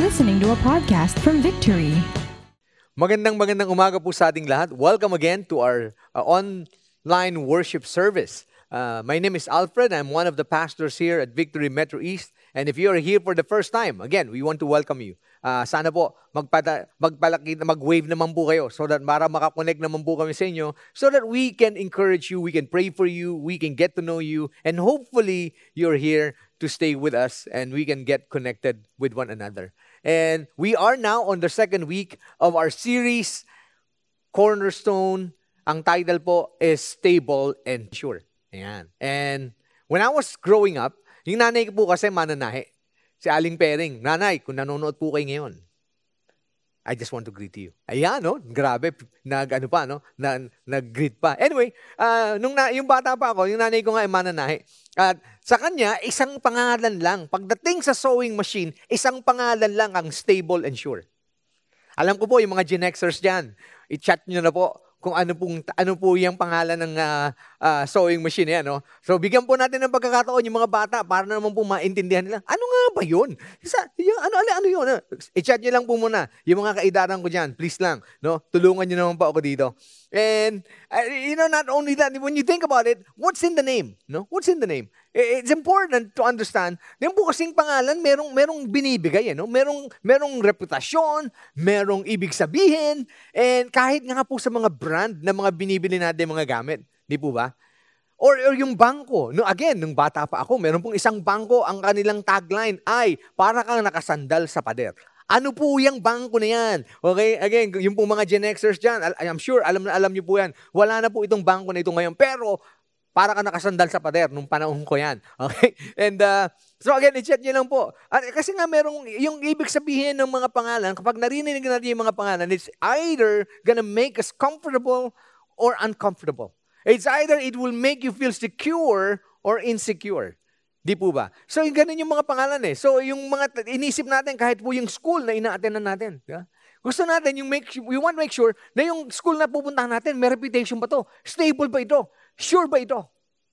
listening to a podcast from Victory. Magandang umaga po sa ating lahat. Welcome again to our online worship service. My name is Alfred. I'm one of the pastors here at Victory Metro East. And if you are here for the first time, again, we want to welcome you. Sana po mag-wave naman po kayo so that para makakonect naman po kami sa inyo so that we can encourage you, we can pray for you, we can get to know you, and hopefully you're here to stay with us and we can get connected with one another. And we are now on the second week of our series, Cornerstone. Ang title po is Stable and Sure. Ayan. And when I was growing up, yung nanay ko po kasi mananahe. Si Aling Pering. Nanay, kung nanonood po kayo ngayon, I just want to greet you. Ayan, no? Grabe. Nag-greet pa. Anyway, yung bata pa ako, yung nanay ko nga ay mananahe. At sa kanya, isang pangalan lang. Pagdating sa sewing machine, isang pangalan lang ang stable and sure. Alam ko po, yung mga Gen Xers dyan, i-chat nyo na po kung ano po yung pangalan ng sewing machine yan, no? So, bigyan po natin ng pagkakataon yung mga bata para naman po maintindihan nila. Ano nga ba yun? Ano yun? I-chat nyo lang po muna yung mga kaidaran ko dyan. Please lang, no? Tulungan nyo naman po ako dito. And, not only that, when you think about it, what's in the name? No? What's in the name? It's important to understand, yung po kasing pangalan, merong binibigay, no? Merong reputasyon, merong ibig sabihin, and kahit nga po sa mga brand na mga binibili natin mga gamit, di po ba? Or yung bangko. No, again, nung bata pa ako, meron pong isang bangko, ang kanilang tagline ay, para kang nakasandal sa pader. Ano po yung bangko na yan? Okay, again, yung pong mga Gen Xers dyan, I'm sure, alam niyo po yan. Wala na po itong bangko na ito ngayon, pero para ka nakasandal sa pader nung panahon ko yan. Okay? And so again, i-check nyo lang po. Kasi nga merong, yung ibig sabihin ng mga pangalan, kapag narinig natin yung mga pangalan, it's either gonna make us comfortable or uncomfortable. It's either it will make you feel secure or insecure. Di po ba? So, ganun yung mga pangalan eh. So, yung mga inisip natin kahit po yung school na ina-attendan natin. Yeah? Gusto natin, we want to make sure na yung school na pupuntahan natin, may reputation ba to? Stable ba ito? Sure ba ito?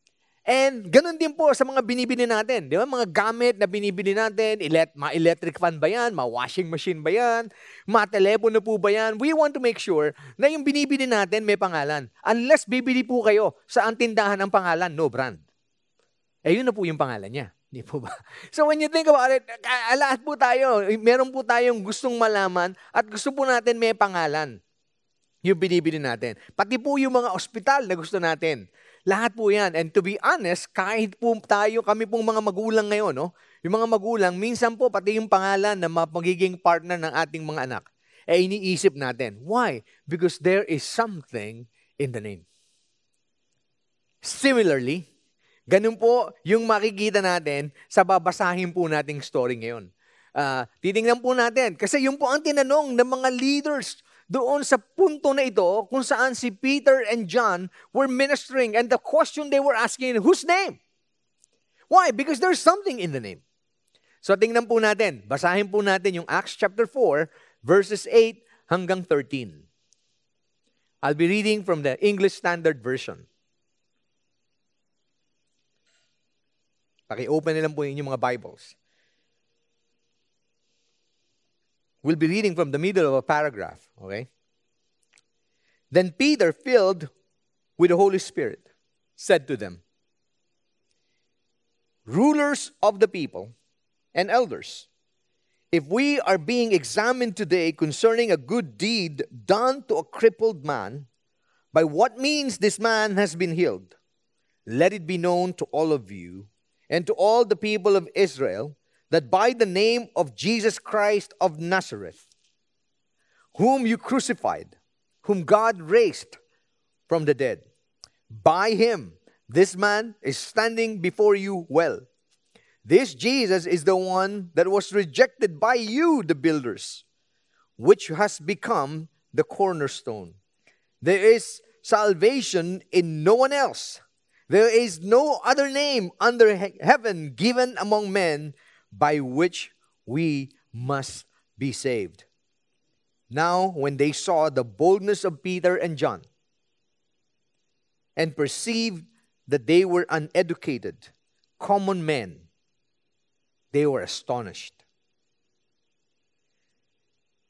And ganun din po sa mga binibili natin. Di ba? Mga gamit na binibili natin, ma-electric fan ba yan? Ma-washing machine ba yan? Ma-telepono po ba yan? We want to make sure na yung binibili natin may pangalan. Unless bibili po kayo sa ang tindahan ng pangalan, no brand. Yun na po yung pangalan niya. Di po ba? So when you think about it, lahat po tayo, meron po tayong gustong malaman at gusto po natin may pangalan. Yung binibili natin. Pati po yung mga ospital na gusto natin. Lahat po yan. And to be honest, kahit po kami pong mga magulang ngayon, no? Yung mga magulang, minsan po pati yung pangalan na magiging partner ng ating mga anak, iniisip natin. Why? Because there is something in the name. Similarly, ganun po yung makikita natin sa babasahin po nating story ngayon. Titingnan po natin. Kasi yun po ang tinanong ng mga leaders doon sa punto na ito kung saan si Peter and John were ministering and the question they were asking, whose name? Why? Because there's something in the name. So tingnan po natin. Basahin po natin yung Acts chapter 4 verses 8 hanggang 13. I'll be reading from the English Standard Version. Paki-open na lang po yung mga Bibles. We'll be reading from the middle of a paragraph, okay? Then Peter, filled with the Holy Spirit, said to them, rulers of the people and elders, if we are being examined today concerning a good deed done to a crippled man, by what means this man has been healed, let it be known to all of you and to all the people of Israel that by the name of Jesus Christ of Nazareth, whom you crucified, whom God raised from the dead, by him, this man is standing before you well. This Jesus is the one that was rejected by you, the builders, which has become the cornerstone. There is salvation in no one else. There is no other name under heaven given among men by which we must be saved. Now, when they saw the boldness of Peter and John and perceived that they were uneducated, common men, they were astonished.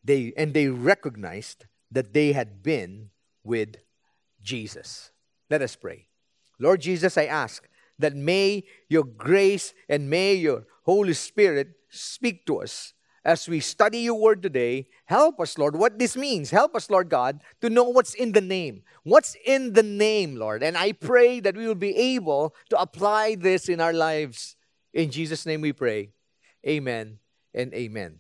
They recognized that they had been with Jesus. Let us pray. Lord Jesus, I ask that may your grace and may your Holy Spirit speak to us as we study your word today. Help us, Lord, what this means. Help us, Lord God, to know what's in the name. What's in the name, Lord? And I pray that we will be able to apply this in our lives. In Jesus' name we pray. Amen and amen.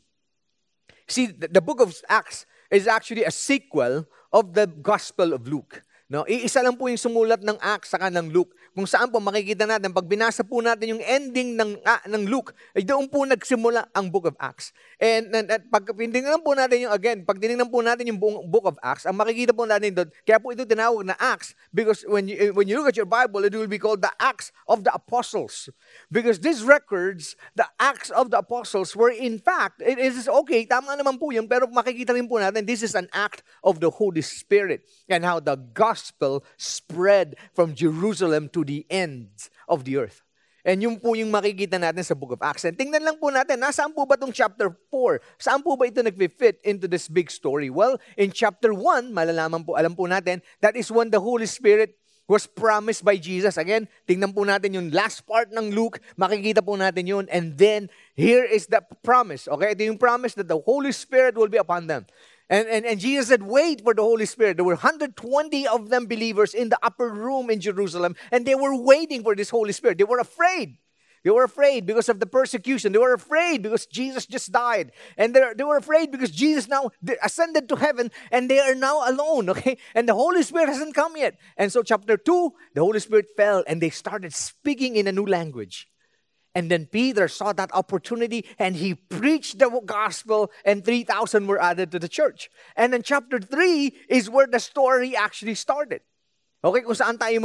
See, the book of Acts is actually a sequel of the Gospel of Luke. No, iisa lang po yung sumulat ng Acts saka ng Luke. Kung saan po makikita natin, pag binasa po natin yung ending ng Luke, ay doon po nagsimula ang book of Acts. And pag tinignan po natin yung, again, pag tinignan po natin yung buong book of Acts, ang makikita po natin doon, kaya po ito tinawag na Acts, because when you look at your Bible, it will be called the Acts of the Apostles. Because these records, the Acts of the Apostles, were in fact, it is okay, tama naman po yun, pero makikita rin po natin, this is an act of the Holy Spirit and how the gospel spread from Jerusalem to the ends of the earth. And yun po yung makikita natin sa book of Acts. And tingnan lang po natin, nasaan po ba itong chapter 4? Saan po ba ito nag-fit into this big story? Well, in chapter 1, alam po natin, that is when the Holy Spirit was promised by Jesus. Again, tingnan po natin yung last part ng Luke, makikita po natin yun. And then, here is the promise. Okay, ito yung promise that the Holy Spirit will be upon them. And Jesus said, wait for the Holy Spirit. There were 120 of them believers in the upper room in Jerusalem, and they were waiting for this Holy Spirit. They were afraid. They were afraid because of the persecution. They were afraid because Jesus just died. And they were afraid because Jesus now ascended to heaven, and they are now alone, okay? And the Holy Spirit hasn't come yet. And so chapter 2, the Holy Spirit fell, and they started speaking in a new language. And then Peter saw that opportunity and he preached the gospel and 3,000 were added to the church. And then chapter 3 is where the story actually started. Okay, kung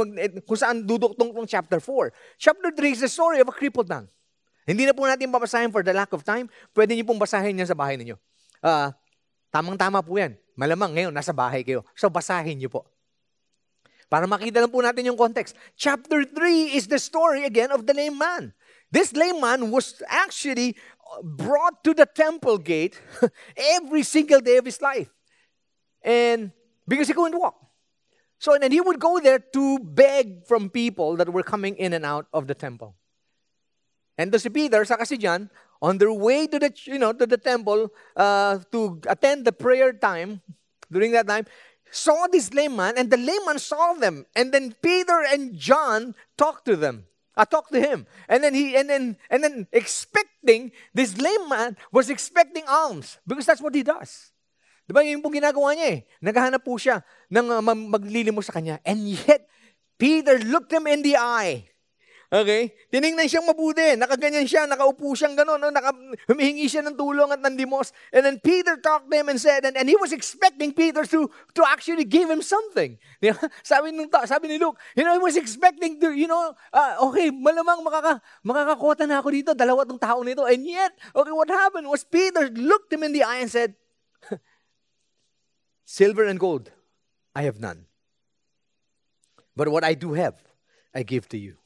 saan duduktong tong chapter 4. Chapter 3 is the story of a crippled man. Hindi na po natin babasahin for the lack of time. Pwede niyo pong basahin yan sa bahay ninyo. Tamang-tama po yan. Malamang ngayon, nasa bahay kayo. So basahin niyo po. Para makita lang po natin yung context. Chapter 3 is the story again of the lame man. This lame man was actually brought to the temple gate every single day of his life. And because he couldn't walk. So then he would go there to beg from people that were coming in and out of the temple. And si Peter, saka si John, on their way to the temple to attend the prayer time, during that time, saw this lame man, and the lame man saw them. And then Peter and John talked to them. I talked to him. And then expecting, this lame man was expecting alms. Because that's what he does. Diba yun po ginagawa niya eh. Naghahanap po siya ng maglilimos sa kanya. And yet, Peter looked him in the eye. Okay? Tinignan siyang mabuti. Nakaganyan siya, nakaupo siyang gano'n. No? Humihingi siya ng tulong at ng limos. And then Peter talked to him and said, and he was expecting Peter to actually give him something. You know? Sabi ni Luke, he was expecting to, okay, malamang makakakota na ako dito, dalawa tong tao nito. And yet, okay, what happened was Peter looked him in the eye and said, silver and gold, I have none. But what I do have, I give to you.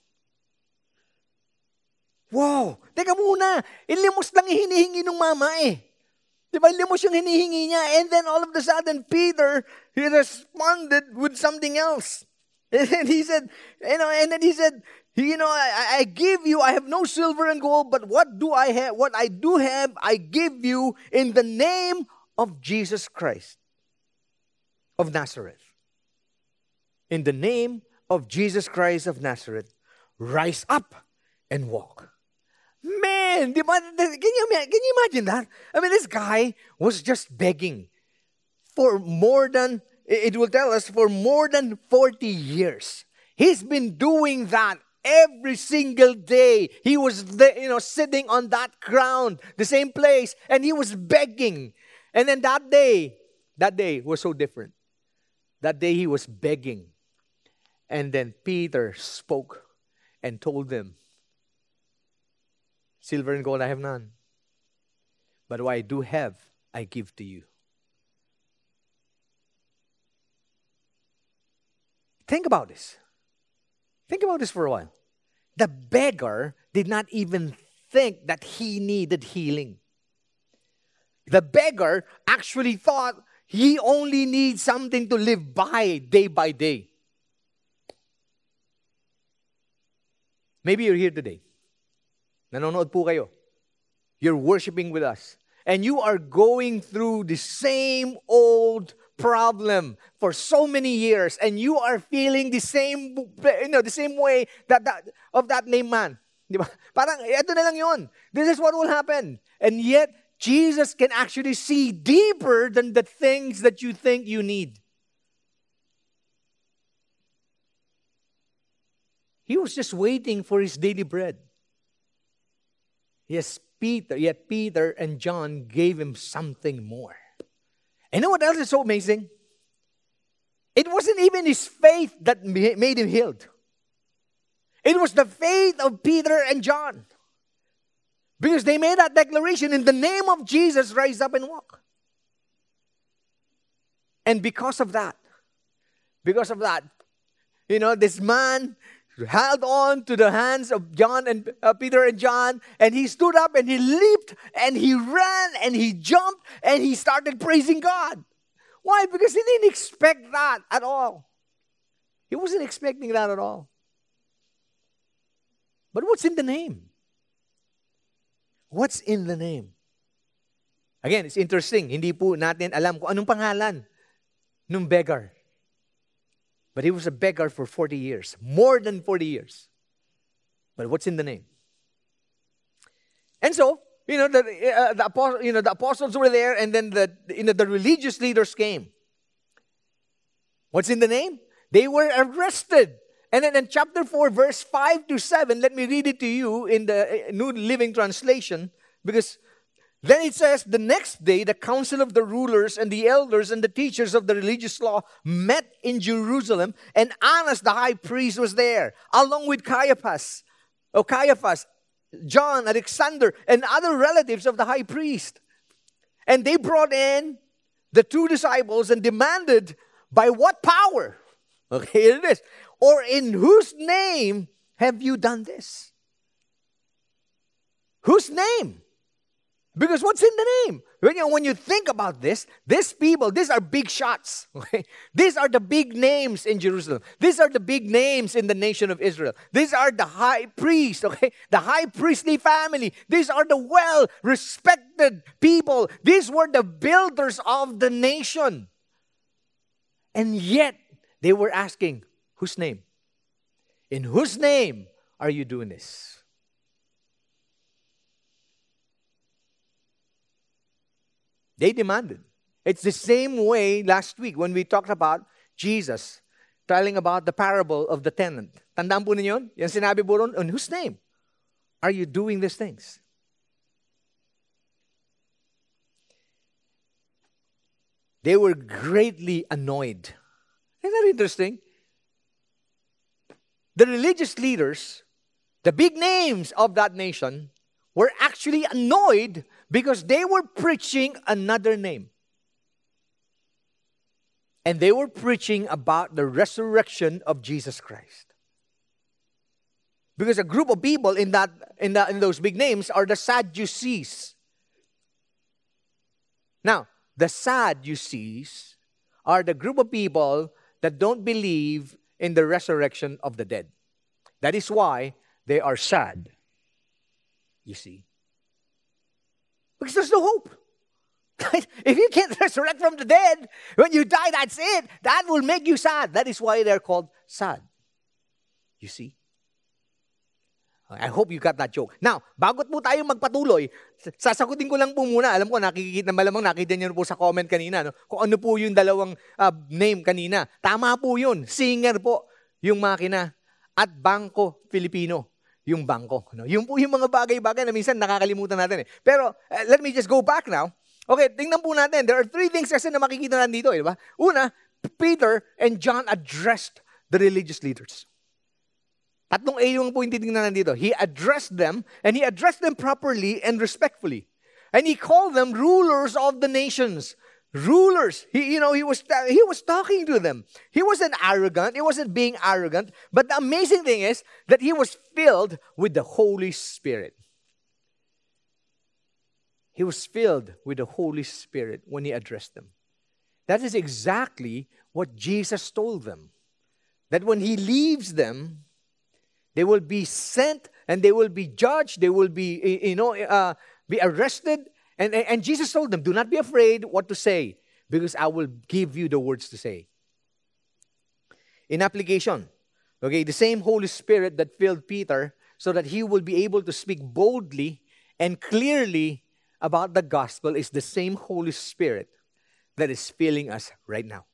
Wow! Teka muna, ilimos lang hinihingi ng mama eh. Diba, ilimos yung hinihingi niya. And then all of a sudden, Peter, he responded with something else. And then he said, I give you, I have no silver and gold, but what I do have, I give you in the name of Jesus Christ of Nazareth. In the name of Jesus Christ of Nazareth, rise up and walk. Man, can you imagine that? I mean, this guy was just begging for more than, it will tell us, for more than 40 years. He's been doing that every single day. He was there, sitting on that ground, the same place, and he was begging. And then that day was so different. That day he was begging. And then Peter spoke and told them, silver and gold I have none. But what I do have, I give to you. Think about this. Think about this for a while. The beggar did not even think that he needed healing. The beggar actually thought he only needs something to live by day. Maybe you're here today. Nanonood po kayo. You're worshiping with us. And you are going through the same old problem for so many years. And you are feeling the same way of that lame man. Di ba? Parang, eto na lang yun. This is what will happen. And yet, Jesus can actually see deeper than the things that you think you need. He was just waiting for his daily bread. Yet Peter and John gave him something more. And you know what else is so amazing? It wasn't even his faith that made him healed. It was the faith of Peter and John. Because they made that declaration, in the name of Jesus, rise up and walk. And because of that, this man held on to the hands of Peter and John, and he stood up and he leaped and he ran and he jumped and he started praising God. Why? Because he didn't expect that at all. He wasn't expecting that at all. But what's in the name? What's in the name? Again, it's interesting. Hindi po natin alam kung anong pangalan nung beggar. But he was a beggar for 40 years. More than 40 years. But what's in the name? And so, the apostles were there, and then the religious leaders came. What's in the name? They were arrested. And then in chapter 4, verse 5 to 7, let me read it to you in the New Living Translation, because then it says, the next day, the council of the rulers and the elders and the teachers of the religious law met in Jerusalem, and Annas the high priest was there, along with Caiaphas, John, Alexander, and other relatives of the high priest. And they brought in the two disciples and demanded, by what power? Okay, here it is. Or in whose name have you done this? Whose name? Because what's in the name? When you think about this, these people, these are big shots. Okay? These are the big names in Jerusalem. These are the big names in the nation of Israel. These are the high priest, okay? The high priestly family. These are the well-respected people. These were the builders of the nation. And yet, they were asking, whose name? In whose name are you doing this? They demanded. It's the same way last week when we talked about Jesus telling about the parable of the tenant. Tandaan po ninyo yun? Yung sinabi po ron, in whose name are you doing these things? They were greatly annoyed. Isn't that interesting? The religious leaders, the big names of that nation, were actually annoyed because they were preaching another name. And they were preaching about the resurrection of Jesus Christ. Because a group of people in those big names are the Sadducees. Now, the Sadducees are the group of people that don't believe in the resurrection of the dead. That is why they are sad. You see? Because there's no hope. If you can't resurrect from the dead, when you die, that's it. That will make you sad. That is why they're called sad. You see? I hope you got that joke. Now, bago po tayo magpatuloy, sasagutin ko lang po muna. Alam ko, malamang nakita niyo po sa comment kanina, no? Kung ano po yung dalawang name kanina. Tama po yun. Singer po yung makina. At Bangko Filipino yung bangko. No? Yung po yung mga bagay-bagay na minsan nakakalimutan natin. Pero let me just go back now. Okay, tingnan po natin. There are three things kasi na makikita natin dito. Diba? Una, Peter and John addressed the religious leaders. Tatlong A yung po yung titingnan dito. He addressed them, and he addressed them properly and respectfully. And he called them rulers of the nations. Rulers. He was talking to them. He wasn't arrogant. He wasn't being arrogant. But the amazing thing is that he was filled with the Holy Spirit. He was filled with the Holy Spirit when he addressed them. That is exactly what Jesus told them. That when he leaves them, they will be sent and they will be judged. They will be, be arrested. And Jesus told them, do not be afraid what to say, because I will give you the words to say. In application, okay, the same Holy Spirit that filled Peter so that he will be able to speak boldly and clearly about the gospel is the same Holy Spirit that is filling us right now.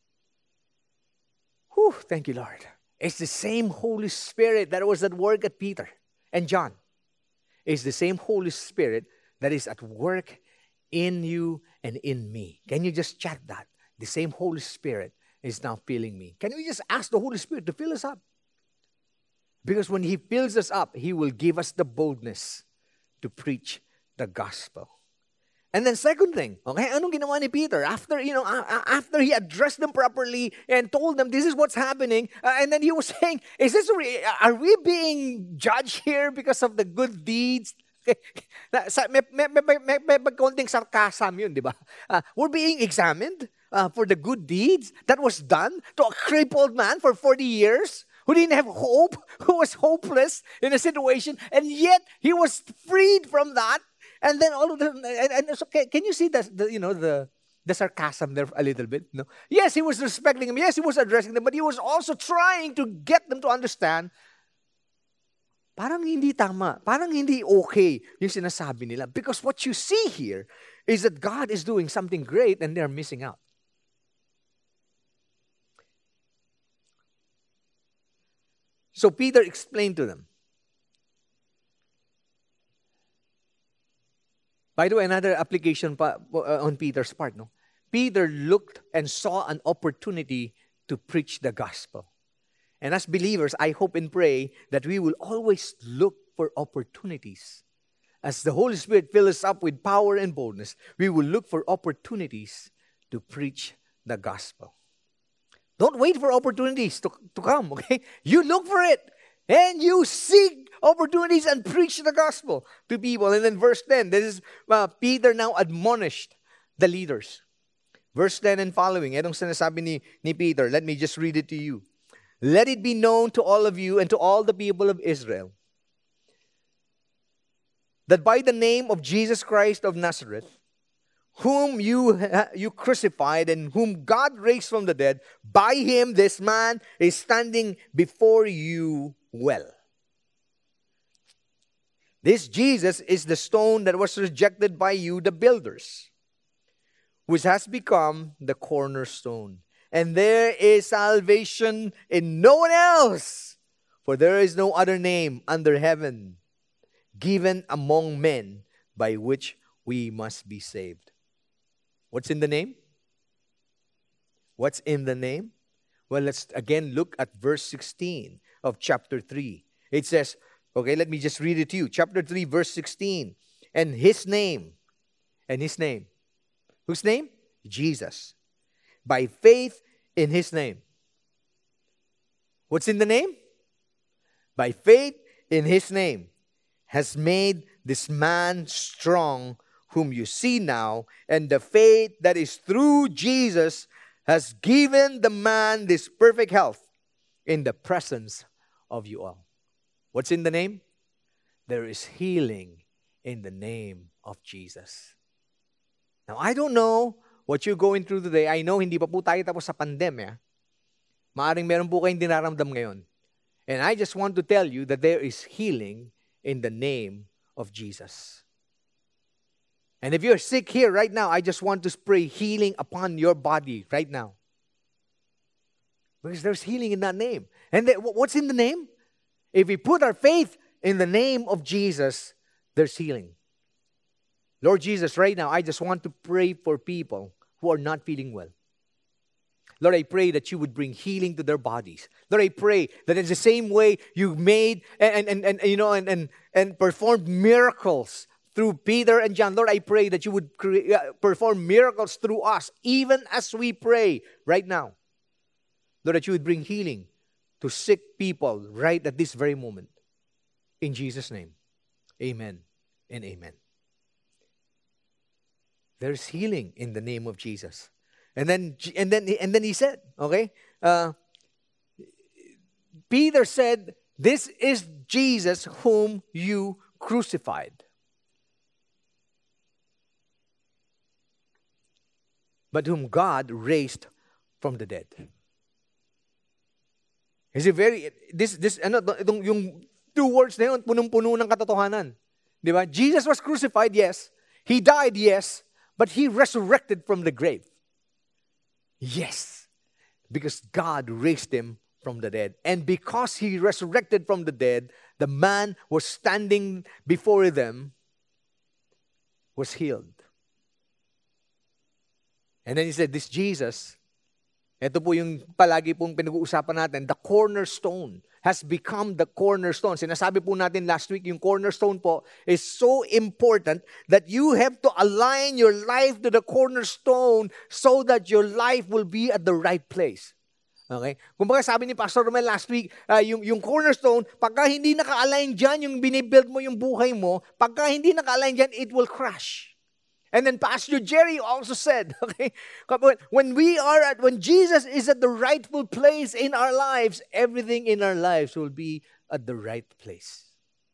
Whew, thank you, Lord. It's the same Holy Spirit that was at work at Peter and John. It's the same Holy Spirit that is at work in you and in me. Can you just chat that? The same Holy Spirit is now filling me. Can we just ask the Holy Spirit to fill us up? Because when He fills us up, He will give us the boldness to preach the gospel. And then second thing, okay, anong ginawa ni Peter? After he addressed them properly and told them this is what's happening, and then he was saying, are we being judged here because of the good deeds? May konting sarcasm yun, di ba? We're being examined for the good deeds that was done to a crippled man for 40 years who didn't have hope, who was hopeless in a situation, and yet he was freed from that. And then all of them, and so can you see the sarcasm there a little bit? No. Yes, he was respecting them. Yes, he was addressing them, but he was also trying to get them to understand. Parang hindi tama, parang hindi okay yung sinasabi nila. Because what you see here is that God is doing something great and they're missing out. So Peter explained to them. By the way, another application on Peter's part. No? Peter looked and saw an opportunity to preach the gospel. And as believers, I hope and pray that we will always look for opportunities. As the Holy Spirit fills us up with power and boldness, we will look for opportunities to preach the gospel. Don't wait for opportunities to come, okay? You look for it. And you seek opportunities and preach the gospel to people. And then verse 10, this is Peter now admonished the leaders. Verse 10 and following, itong sinasabi ni Peter, let me just read it to you. Let it be known to all of you and to all the people of Israel that by the name of Jesus Christ of Nazareth, whom you crucified and whom God raised from the dead, by Him this man is standing before you well. This Jesus is the stone that was rejected by you, the builders, which has become the cornerstone. And there is salvation in no one else, for there is no other name under heaven given among men by which we must be saved. What's in the name? What's in the name? Well, let's again look at verse 16 of chapter 3. It says, okay, let me just read it to you. Chapter 3, verse 16. And His name. Whose name? Jesus. By faith in His name. What's in the name? By faith in His name has made this man strong whom you see now, and the faith that is through Jesus has given the man this perfect health in the presence of you all. What's in the name? There is healing in the name of Jesus. Now, I don't know what you're going through today. I know hindi pa po tayo tapos sa pandemya. Maaring meron po kayong dinaramdam ngayon. And I just want to tell you that there is healing in the name of Jesus. And if you're sick here right now, I just want to pray healing upon your body right now. Because there's healing in that name. And what's in the name? If we put our faith in the name of Jesus, there's healing. Lord Jesus, right now, I just want to pray for people who are not feeling well. Lord, I pray that you would bring healing to their bodies. Lord, I pray that in the same way you made and performed miracles through Peter and John, Lord, I pray that you would perform miracles through us, even as we pray right now. Lord, that you would bring healing to sick people right at this very moment. In Jesus' name, amen and amen. There's healing in the name of Jesus. And then he said, okay, Peter said, "This is Jesus whom you crucified, but whom God raised from the dead." Is it very, yung two words na yun, punong-puno ng katotohanan. Di ba? Jesus was crucified, yes. He died, yes. But He resurrected from the grave. Yes. Because God raised Him from the dead. And because He resurrected from the dead, the man was standing before them, was healed. And then He said, this Jesus, ito po yung palagi pong pinag-uusapan natin, the cornerstone has become the cornerstone. Sinasabi po natin last week, yung cornerstone po is so important that you have to align your life to the cornerstone so that your life will be at the right place. Okay? Kumbaga sabi ni Pastor Romel last week, yung cornerstone, pagka hindi naka-align dyan, yung binibuild mo yung buhay mo, pagka hindi naka-align dyan, it will crash. And then Pastor Jerry also said, okay, when Jesus is at the rightful place in our lives, everything in our lives will be at the right place.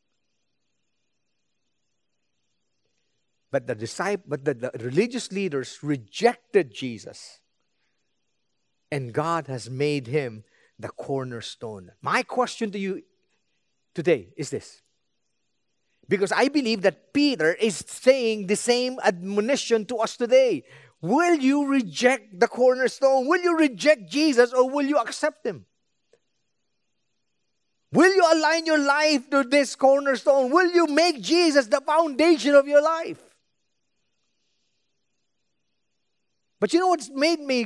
But the religious leaders rejected Jesus. And God has made Him the cornerstone. My question to you today is this. Because I believe that Peter is saying the same admonition to us today. Will you reject the cornerstone? Will you reject Jesus or will you accept Him? Will you align your life to this cornerstone? Will you make Jesus the foundation of your life? But you know what's made me,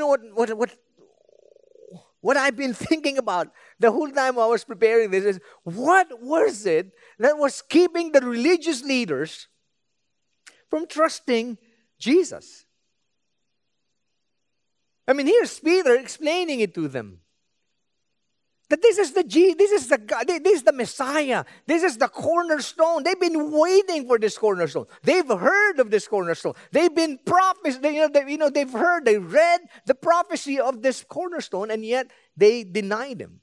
what I've been thinking about the whole time I was preparing this is, what was it that was keeping the religious leaders from trusting Jesus? I mean, here's Peter explaining it to them. That this is the Messiah. This is the cornerstone. They've been waiting for this cornerstone. They've heard of this cornerstone. They've been prophets. They've heard, they read the prophecy of this cornerstone, and yet they denied Him.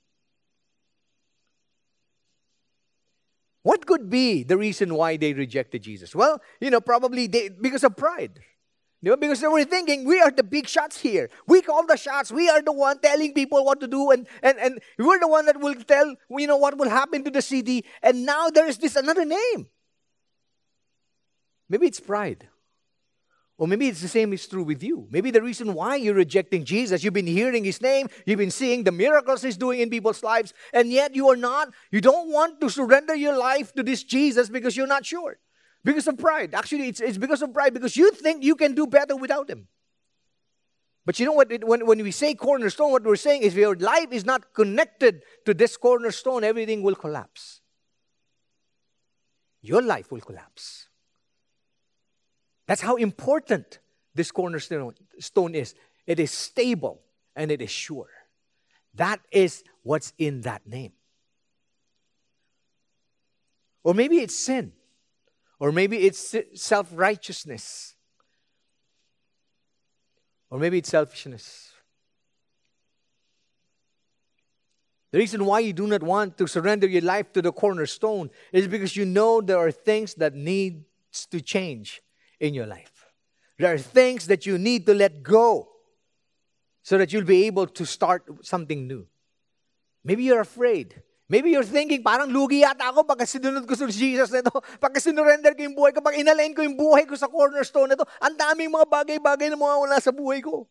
What could be the reason why they rejected Jesus? Well, probably because of pride. Because they were thinking, we are the big shots here. We call the shots. We are the one telling people what to do. And we're the one that will tell, what will happen to the city. And now there is this another name. Maybe it's pride. Or maybe it's the same is true with you. Maybe the reason why you're rejecting Jesus, you've been hearing His name, you've been seeing the miracles He's doing in people's lives, and yet you don't want to surrender your life to this Jesus because you're not sure. Because of pride. Actually, it's because of pride. Because you think you can do better without Him. But you know what? When we say cornerstone, what we're saying is if your life is not connected to this cornerstone, everything will collapse. Your life will collapse. That's how important this cornerstone is. It is stable and it is sure. That is what's in that name. Or maybe it's sin. Or maybe it's self-righteousness. Or maybe it's selfishness. The reason why you do not want to surrender your life to the cornerstone is because you know there are things that needs to change in your life. There are things that you need to let go so that you'll be able to start something new. Maybe you're afraid. Maybe you're thinking, parang lugi yata ako pagka sinunod ko sa Jesus na ito. Pagka sinurrender ko yung buhay ko, pag inalain ko yung buhay ko sa cornerstone na ito, ang daming mga bagay-bagay na mawawala sa buhay ko.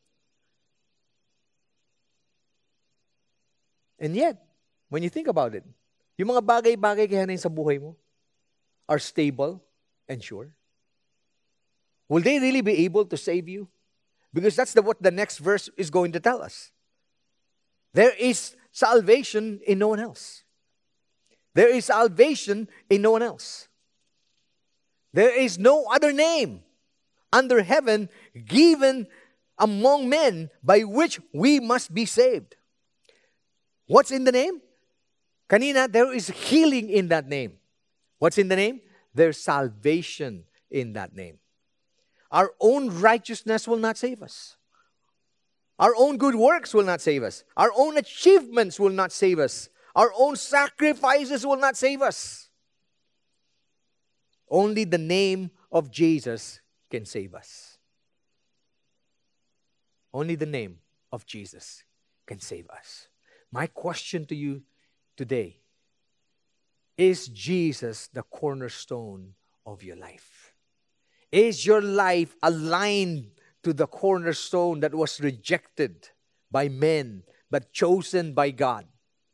And yet, when you think about it, yung mga bagay-bagay kaya na yun sa buhay mo are stable and sure. Will they really be able to save you? Because that's what the next verse is going to tell us. There is salvation in no one else. There is salvation in no one else. There is no other name under heaven given among men by which we must be saved. What's in the name? Kanina, there is healing in that name. What's in the name? There's salvation in that name. Our own righteousness will not save us. Our own good works will not save us. Our own achievements will not save us. Our own sacrifices will not save us. Only the name of Jesus can save us. Only the name of Jesus can save us. My question to you today, is Jesus the cornerstone of your life? Is your life aligned to the cornerstone that was rejected by men but chosen by God?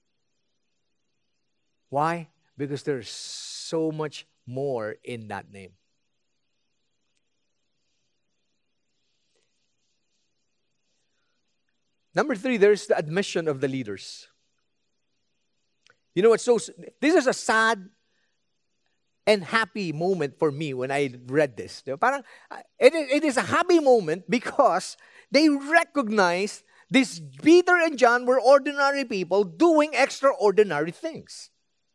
Why? Because there's so much more in that name. Number 3, there's the admission of the leaders. You know, this is a sad and happy moment for me when I read this. Parang, it is a happy moment because they recognize this Peter and John were ordinary people doing extraordinary things.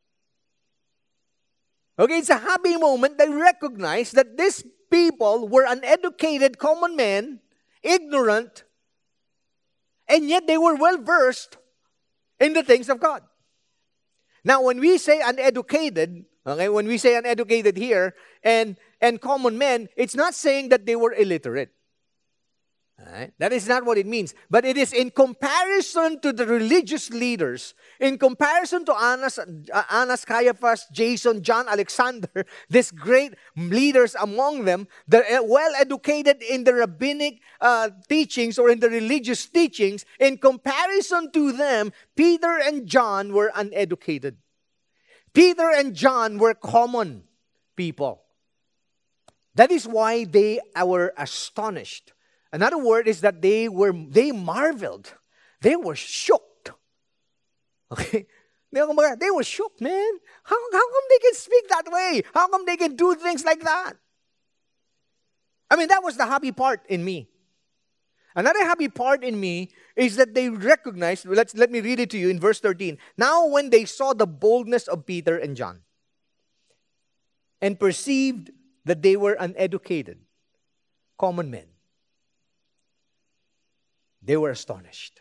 Okay, it's a happy moment. They recognize that these people were uneducated common men, ignorant, and yet they were well-versed in the things of God. Now, when we say uneducated, okay, when we say uneducated here and common men, it's not saying that they were illiterate. Right? That is not what it means. But it is in comparison to the religious leaders, in comparison to Annas, Caiaphas, Jason, John, Alexander, these great leaders among them, the well-educated in the rabbinic teachings or in the religious teachings, in comparison to them, Peter and John were uneducated. Peter and John were common people. That is why they were astonished. Another word is that they marveled. They were shocked. Okay? They were shocked, man. How come they can speak that way? How come they can do things like that? I mean, that was the happy part in me. Another happy part in me is that they recognized, let me read it to you in verse 13. Now when they saw the boldness of Peter and John and perceived that they were uneducated, common men, they were astonished.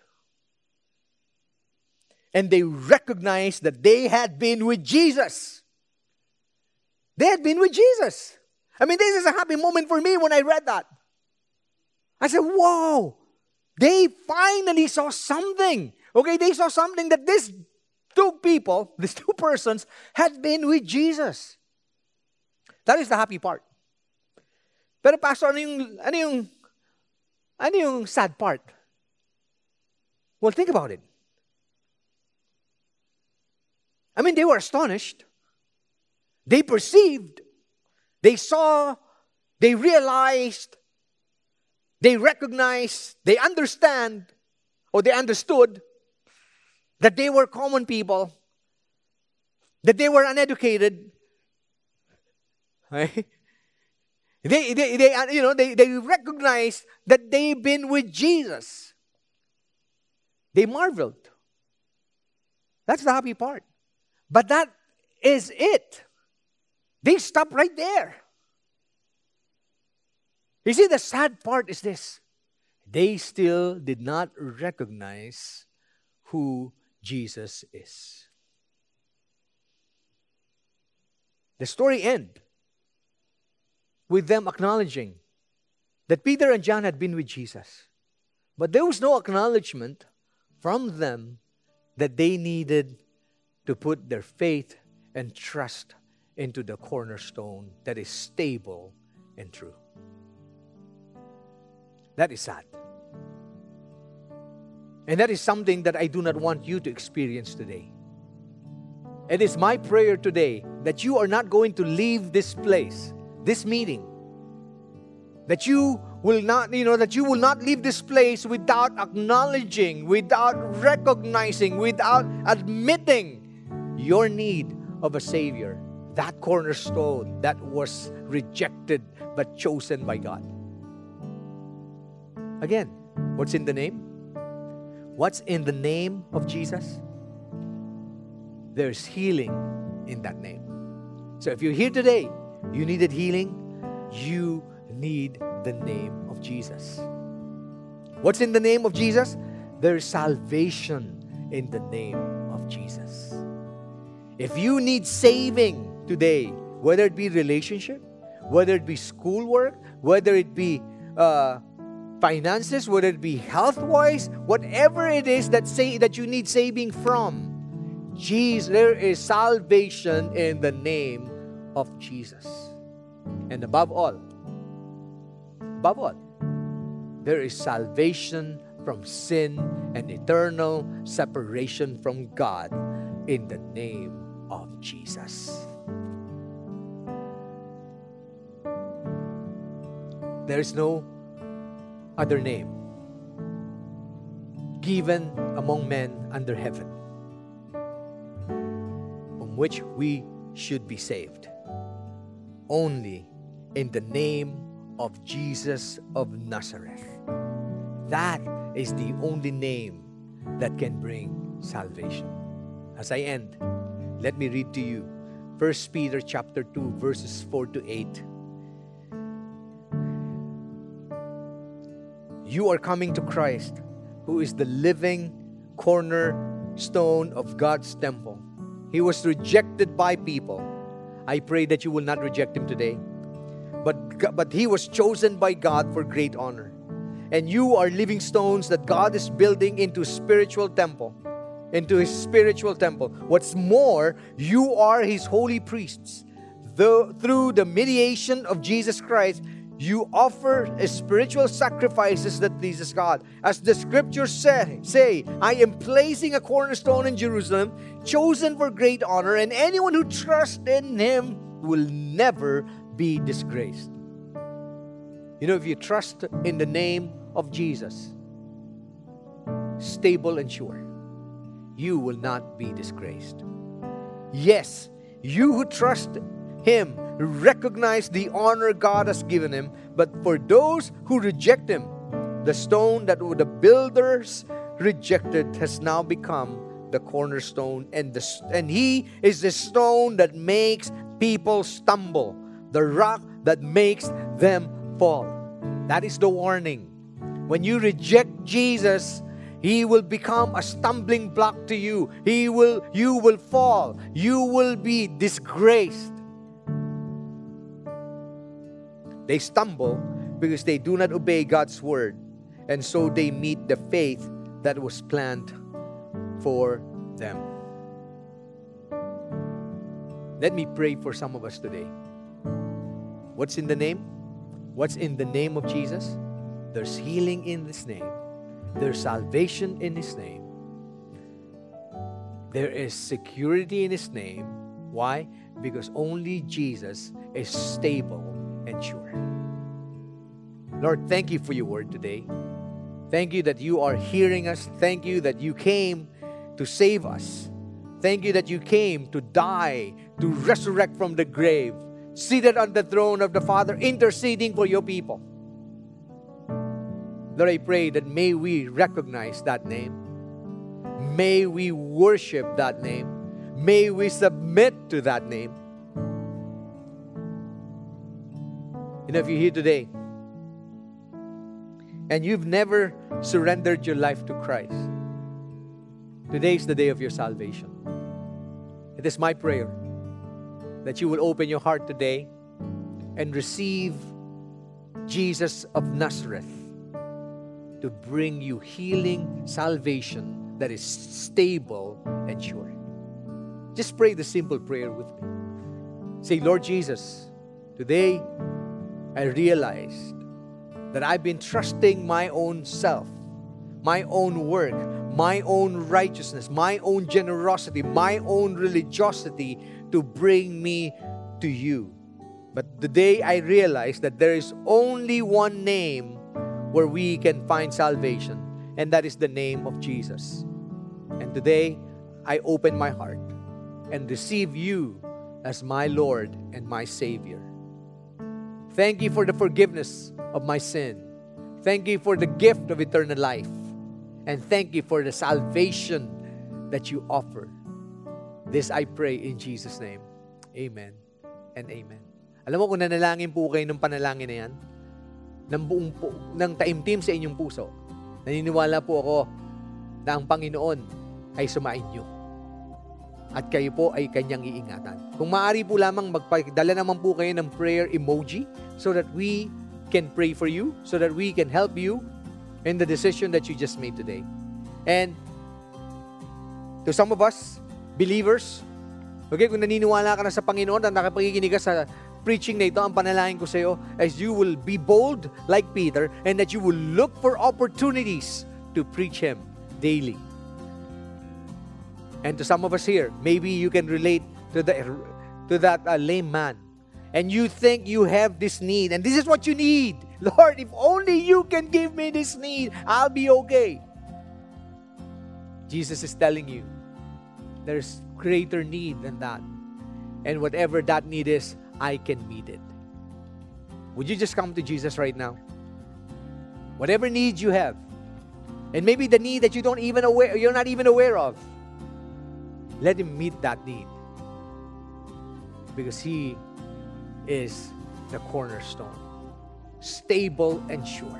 And they recognized that they had been with Jesus. They had been with Jesus. I mean, this is a happy moment for me when I read that. I said, whoa, they finally saw something. Okay, they saw something that these two persons, had been with Jesus. That is the happy part. Pero Pastor, ano yung sad part? Well, think about it. I mean, they were astonished. They perceived. They saw. They realized. They recognized. They understand. Or they understood that they were common people. That they were uneducated. Right? They recognized that they've been with Jesus. They marveled. That's the happy part. But that is it. They stopped right there. You see, the sad part is this. They still did not recognize who Jesus is. The story ends with them acknowledging that Peter and John had been with Jesus. But there was no acknowledgement from them that they needed to put their faith and trust into the cornerstone that is stable and true. That is sad. And that is something that I do not want you to experience today. It is my prayer today that you are not going to leave this place, this meeting, that you will not leave this place without acknowledging, without recognizing, without admitting your need of a Savior. That cornerstone that was rejected but chosen by God. Again, what's in the name? What's in the name of Jesus? There's healing in that name. So if you're here today, you needed healing, you need the name of Jesus. What's in the name of Jesus? There's salvation in the name of Jesus. If you need saving today, whether it be relationship, whether it be schoolwork, whether it be finances, whether it be health-wise, whatever it is that you need saving from, there is salvation in the name of Jesus. And above all, there is salvation from sin and eternal separation from God in the name of Jesus. There is no other name given among men under heaven from which we should be saved. Only in the name of Jesus of Nazareth. That is the only name that can bring salvation. As I end, let me read to you 1 Peter chapter 2, verses 4 to 8. You are coming to Christ, who is the living cornerstone of God's temple. He was rejected by people. I pray that you will not reject Him today. But He was chosen by God for great honor. And you are living stones that God is building into His spiritual temple. What's more, you are His holy priests. Through the mediation of Jesus Christ, you offer spiritual sacrifices that pleases God. As the scriptures say, I am placing a cornerstone in Jerusalem, chosen for great honor, and anyone who trusts in Him will never be disgraced. You know, if you trust in the name of Jesus, stable and sure, you will not be disgraced. Yes, you who trust Him recognize the honor God has given Him, but for those who reject Him, the stone that the builders rejected has now become the cornerstone, and He is the stone that makes people stumble, the rock that makes them fall. That is the warning. When you reject Jesus, He will become a stumbling block to you. You will fall. You will be disgraced. They stumble because they do not obey God's word, and so they meet the faith that was planned for them. Let me pray for some of us today. What's in the name? What's in the name of Jesus? There's healing in His name. There's salvation in His name. There is security in His name. Why? Because only Jesus is stable and sure. Lord, thank You for Your word today. Thank You that You are hearing us. Thank You that You came to save us. Thank You that You came to die, to resurrect from the grave, seated on the throne of the Father, interceding for Your people. Lord, I pray that may we recognize that name. May we worship that name. May we submit to that name. And if you're here today and you've never surrendered your life to Christ, today is the day of your salvation. It is my prayer that you will open your heart today and receive Jesus of Nazareth to bring you healing, salvation that is stable and sure. Just pray the simple prayer with me. Say, Lord Jesus, today I realized that I've been trusting my own self, my own work, my own righteousness, my own generosity, my own religiosity to bring me to You. But today I realized that there is only one name where we can find salvation, and that is the name of Jesus. And today I open my heart and receive You as my Lord and my Savior. Thank You for the forgiveness of my sin. Thank You for the gift of eternal life. And thank You for the salvation that You offer. This I pray in Jesus' name. Amen and amen. Alam mo, kung nanalangin po kayo ng panalangin na yan, ng taimtim sa inyong puso, naniniwala po ako na ang Panginoon ay sumainyo at kayo po ay kanyang iingatan. Kung maaari po lamang magpadala naman po kayo ng prayer emoji so that we can pray for you, so that we can help you in the decision that you just made today. And to some of us, believers, okay, kung naniniwala ka na sa Panginoon at nakapakikinig ka sa preaching na ito, ang panalangin ko sa iyo is you will be bold like Peter and that you will look for opportunities to preach Him daily. And to some of us here, maybe you can relate to that lame man. And you think you have this need. And this is what you need. Lord, if only you can give me this need, I'll be okay. Jesus is telling you, there's greater need than that. And whatever that need is, I can meet it. Would you just come to Jesus right now? Whatever needs you have. And maybe the need that you're not even aware of. Let Him meet that need. Because He is the cornerstone. Stable and sure.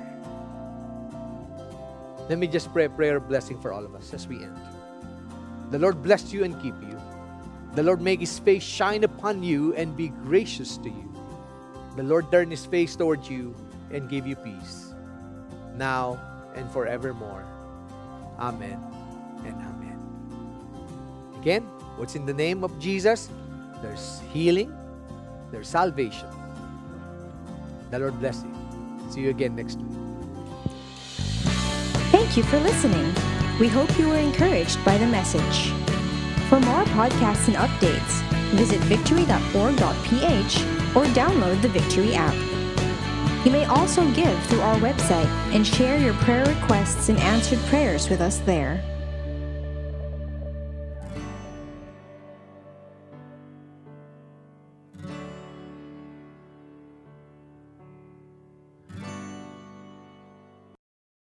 Let me just pray a prayer of blessing for all of us as we end. The Lord bless you and keep you. The Lord make His face shine upon you and be gracious to you. The Lord turn His face toward you and give you peace. Now and forevermore. Amen and amen. Again, what's in the name of Jesus? There's healing. There's salvation. The Lord bless you. See you again next week. Thank you for listening. We hope you were encouraged by the message. For more podcasts and updates, visit victory.org.ph or download the Victory app. You may also give through our website and share your prayer requests and answered prayers with us there.